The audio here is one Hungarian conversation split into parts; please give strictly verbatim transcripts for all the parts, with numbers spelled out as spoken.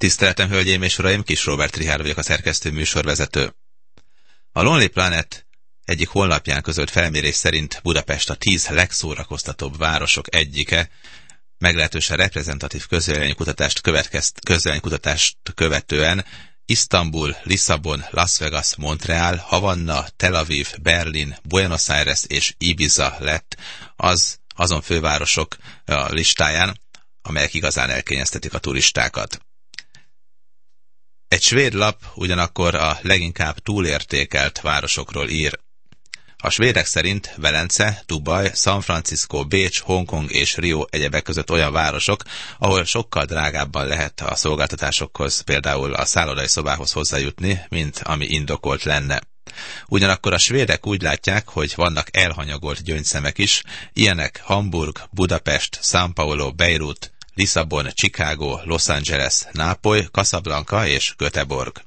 Tiszteletem, hölgyeim és uraim, Kis Róbert Richárd vagyok, a szerkesztő műsorvezető. A Lonely Planet egyik honlapján közölt felmérés szerint Budapest a tíz legszórakoztatóbb városok egyike, meglehetősen reprezentatív közvéleménykutatást közvéleménykutatást követően Isztambul, Lisszabon, Las Vegas, Montreal, Havanna, Tel Aviv, Berlin, Buenos Aires és Ibiza lett az azon fővárosok listáján, amelyek igazán elkényeztetik a turistákat. Egy svéd lap ugyanakkor a leginkább túlértékelt városokról ír. A svédek szerint Velence, Dubaj, San Francisco, Bécs, Hongkong és Rio egyebek között olyan városok, ahol sokkal drágábban lehet a szolgáltatásokhoz, például a szállodai szobához hozzájutni, mint ami indokolt lenne. Ugyanakkor a svédek úgy látják, hogy vannak elhanyagolt gyöngyszemek is, ilyenek Hamburg, Budapest, São Paulo, Beirut, Lisszabon, Chicago, Los Angeles, Nápoly, Casablanca és Göteborg.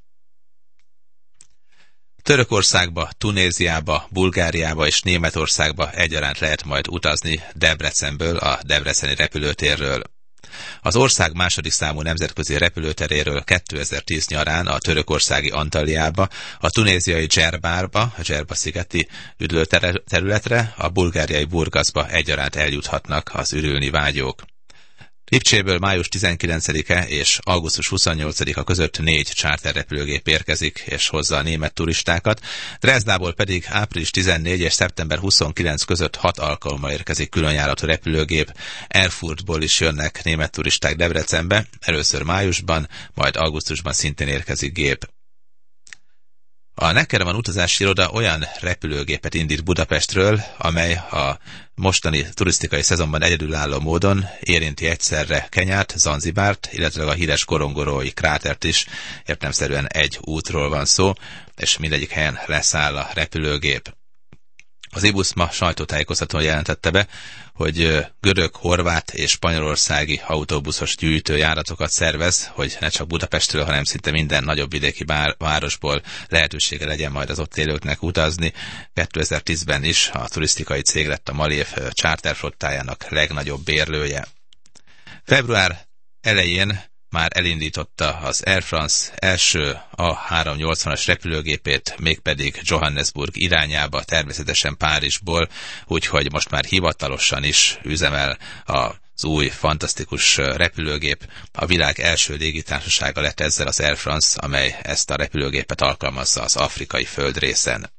Törökországba, Tunéziába, Bulgáriába és Németországba egyaránt lehet majd utazni Debrecenből, a debreceni repülőtérről. Az ország második számú nemzetközi repülőteréről kétezer-tíz nyarán a törökországi Antaljába, a tunéziai Djerbárba, a Djerba-szigeti üdülőterületre, a bulgáriai Burgaszba egyaránt eljuthatnak az ürülni vágyók. Lipcséből május tizenkilencedike és augusztus huszonnyolcadika között négy charterrepülőgép érkezik és hozza a német turistákat, Dresdából pedig április tizennegyedike és szeptember huszonkilencedike között hat alkalommal érkezik különjáratú repülőgép. Erfurtból is jönnek német turisták Debrecenbe, először májusban, majd augusztusban szintén érkezik gép. A Neckermann utazási iroda olyan repülőgépet indít Budapestről, amely a mostani turisztikai szezonban egyedülálló módon érinti egyszerre Kenyát, Zanzibárt, illetve a híres Gorongorói krátert is. Értelemszerűen egy útról van szó, és mindegyik helyen leszáll a repülőgép. Az i busz ma sajtótájékoztatón jelentette be, hogy görög, horvát és spanyolországi autóbuszos gyűjtőjáratokat szervez, hogy ne csak Budapestről, hanem szinte minden nagyobb vidéki városból lehetősége legyen majd az ott élőknek utazni. kétezer-tízben is a turisztikai cég lett a Malév charterflottájának legnagyobb bérlője. Február elején már elindította az Air France első A háromszáznyolcvanas repülőgépét, mégpedig Johannesburg irányába, természetesen Párizsból, úgyhogy most már hivatalosan is üzemel az új, fantasztikus repülőgép. A világ első légitársasága lett ezzel az Air France, amely ezt a repülőgépet alkalmazza az afrikai földrészen.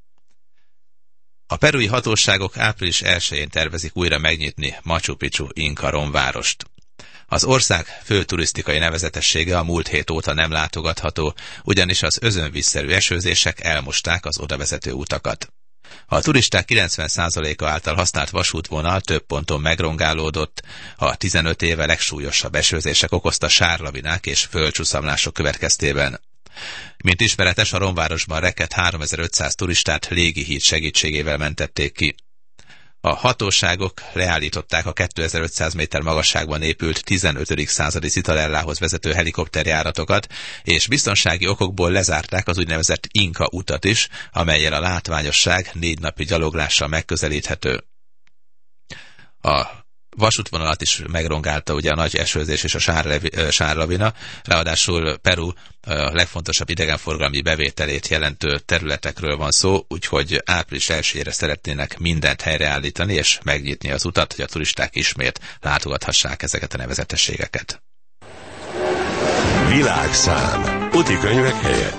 A perui hatóságok április elsején tervezik újra megnyitni Machu Picchu inka romvárost. Az ország fő turisztikai nevezetessége a múlt hét óta nem látogatható, ugyanis az özönvízszerű esőzések elmosták az odavezető utakat. A turisták kilencven százaléka által használt vasútvonal több ponton megrongálódott, a tizenöt éve legsúlyosabb esőzések okozta sárlavinák és földcsúszamlások következtében. Mint ismeretes, a romvárosban rekedt háromezer-ötszáz turistát légihíd segítségével mentették ki. A hatóságok leállították a kétezer-ötszáz méter magasságban épült tizenötödik századi Citadellához vezető helikopterjáratokat, és biztonsági okokból lezárták az úgynevezett Inka utat is, amellyel a látványosság négy napi gyaloglással megközelíthető. A vasútvonalat is megrongálta ugye a nagy esőzés és a sárlevi, sárlavina, ráadásul Peru a legfontosabb idegenforgalmi bevételét jelentő területekről van szó, úgyhogy április elsejére szeretnének mindent helyreállítani és megnyitni az utat, hogy a turisták ismét látogathassák ezeket a nevezetességeket. Világszám. Utikönyvek helyett.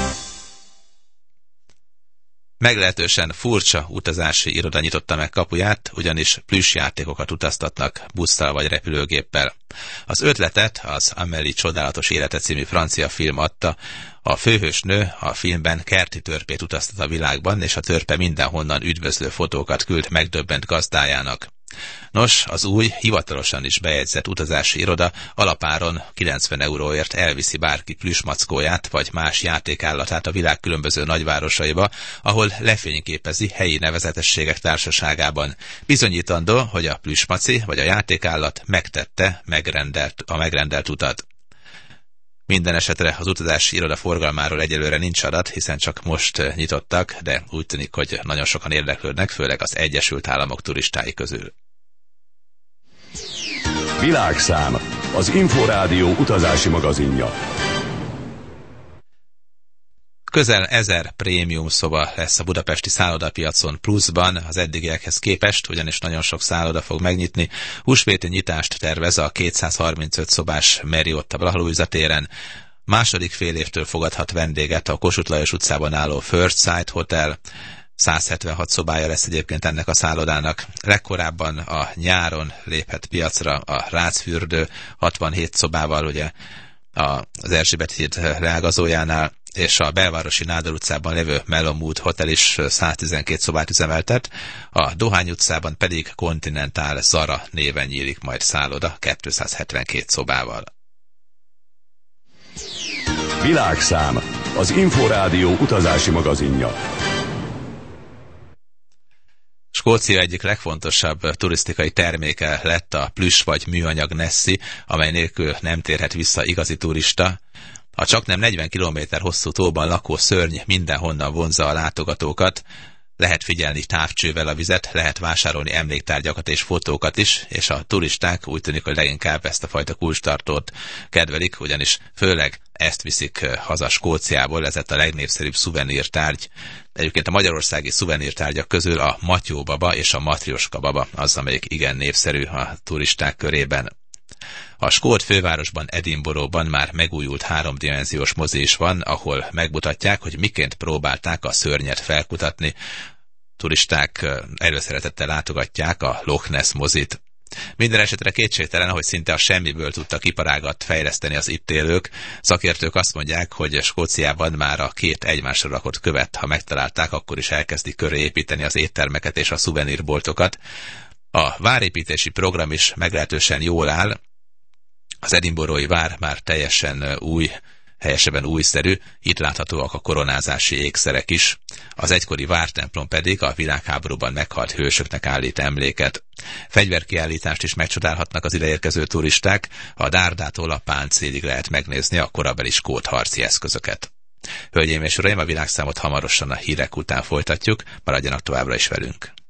Meglehetősen furcsa utazási iroda nyitotta meg kapuját, ugyanis plüssjátékokat utaztatnak busszal vagy repülőgéppel. Az ötletet az Amélie csodálatos élete című francia film adta. A főhős nő a filmben kerti törpét utaztat a világban, és a törpe mindenhonnan üdvözlő fotókat küld megdöbbent gazdájának. Nos, az új, hivatalosan is bejegyzett utazási iroda alapáron kilencven euróért elviszi bárki plüssmackóját vagy más játékállatát a világ különböző nagyvárosaiba, ahol lefényképezi helyi nevezetességek társaságában. Bizonyítandó, hogy a plüssmaci vagy a játékállat megtette megrendelt, a megrendelt utat. Minden esetre az utazási iroda forgalmáról egyelőre nincs adat, hiszen csak most nyitottak, de úgy tűnik, hogy nagyon sokan érdeklődnek, főleg az Egyesült Államok turistái közül. Világszám. az Inforádió utazási magazinja. Közel ezer prémium szoba lesz a budapesti szállodapiacon pluszban az eddigiekhez képest, ugyanis nagyon sok szálloda fog megnyitni. Húsvéti nyitást tervez a kétszázharmincöt szobás Marriott a Blahalújza téren. Második fél évtől fogadhat vendéget a Kossuth Lajos utcában álló First Sight Hotel. száz hetvenhat szobája lesz egyébként ennek a szállodának. Legkorábban a nyáron léphet piacra a Rácfürdő hatvanhét szobával, ugye az Erzsébet híd leágazójánál, és a belvárosi Nádor utcában lévő Mellon Hotel is száztizenkét szobát üzemeltet, a Dohány utcában pedig Continental Zara néven nyílik majd szálloda kétszázhetvenkét szobával. Világszám, az Inforádió utazási magazinja. Skócia egyik legfontosabb turisztikai terméke lett a plüss vagy műanyag Nessie, amely nélkül nem térhet vissza igazi turista. A csaknem negyven kilométer hosszú tóban lakó szörny mindenhonnan vonzza a látogatókat. Lehet figyelni távcsővel a vizet, lehet vásárolni emléktárgyakat és fotókat is, és a turisták úgy tűnik, hogy leginkább ezt a fajta kulcstartót kedvelik, ugyanis főleg ezt viszik haza Skóciából, ez lett a legnépszerűbb szuvenírtárgy. Egyébként a magyarországi szuvenírtárgyak közül a Matyó baba és a Matrioska baba az, amelyik igen népszerű a turisták körében. A skót fővárosban, Edinburghban már megújult háromdimenziós mozi is van, ahol megmutatják, hogy miként próbálták a szörnyet felkutatni. Turisták előszeretettel látogatják a Loch Ness mozit. Minden esetre kétségtelen, hogy szinte a semmiből tudtak iparágat fejleszteni az itt élők. Szakértők azt mondják, hogy Skóciában már a két egymásra rakott követ, ha megtalálták, akkor is elkezdik köré építeni az éttermeket és a szuvenírboltokat. A várépítési program is meglehetősen jól áll. Az edinburghi vár már teljesen új, helyesebben újszerű, itt láthatóak a koronázási ékszerek is. Az egykori vártemplom pedig a világháborúban meghalt hősöknek állít emléket. Fegyverkiállítást is megcsodálhatnak az ideérkező turisták, a dárdától a páncélig lehet megnézni a korabeli skót harci eszközöket. Hölgyeim és uraim, a világszámot hamarosan a hírek után folytatjuk, maradjanak továbbra is velünk.